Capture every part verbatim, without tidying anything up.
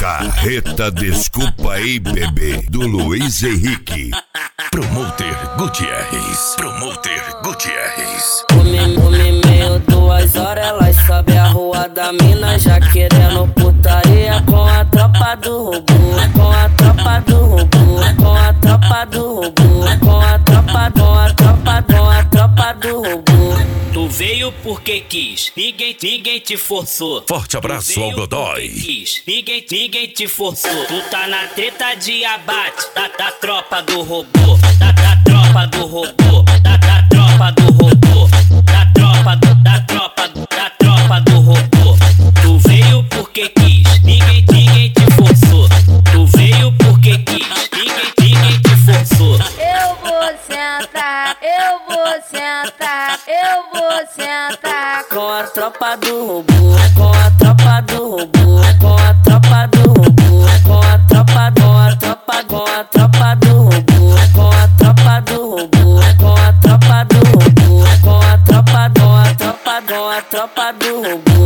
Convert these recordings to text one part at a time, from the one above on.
Carreta Desculpa aí, bebê, do Luiz Henrique. Promoter Gutierrez. Promoter Gutierrez. Come meio duas horas, elas sobe a rua da mina, já querendo putaria com a tropa do robô, com a tropa do robô, com a tropa do robô, com a tropa, com a tropa, com a tropa do robô. Tu veio porque quis, ninguém, ninguém te forçou. Forte abraço ao Godoy. Quis, ninguém, ninguém te forçou. Tu tá na treta de abate da, da tropa do robô, da, da tropa do robô, da, da tropa do robô, da tropa, do, da tropa, da tropa do robô. Tu veio porque quis, ninguém, ninguém te forçou. Tu veio porque quis, ninguém, ninguém te forçou. Eu vou sentar, eu vou sentar, eu vou sentar com a tropa do robô, com a tropa do robô, com a tropa do robô, com a tropa, com a tropa, com a tropa do robô, com a tropa do robô, com a tropa do robô, com a tropa, com a tropa, com a tropa do robô.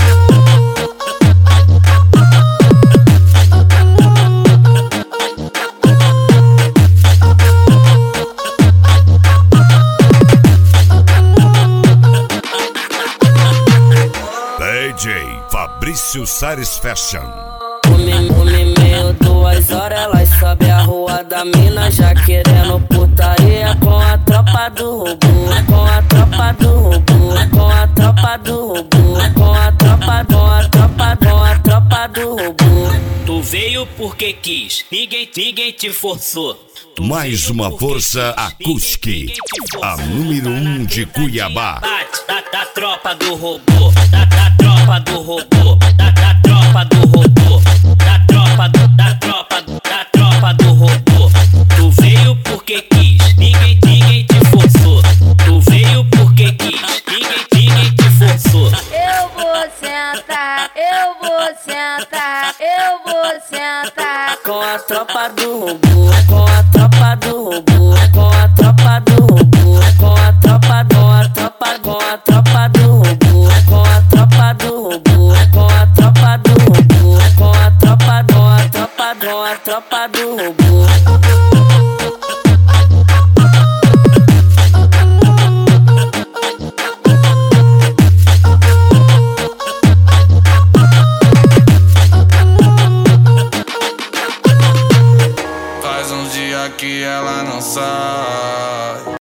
D J Fabrício Sares Fashion. Come meio duas horas, elas sobe a rua da mina, já querendo putaria com a tropa do robô, com a tropa do robô, com a tropa do robô, com a tropa, com a tropa, com a tropa do robô. Tu veio porque quis, ninguém, ninguém te forçou. Tu Mais uma força acústica, a número um de Cuiabá. Da, da tropa do robô, da, da tropa do robô, da, da tropa do robô, da tropa, do, da tropa, da tropa do robô. Tu veio porque quis, ninguém, ninguém te forçou. Tu veio porque quis, ninguém, ninguém te forçou. Eu vou sentar, eu vou sentar, eu vou sentar com a tropa do robô, com a tropa do robô, com a tropa do robô, com a tropa, com a tropa, com a tropa.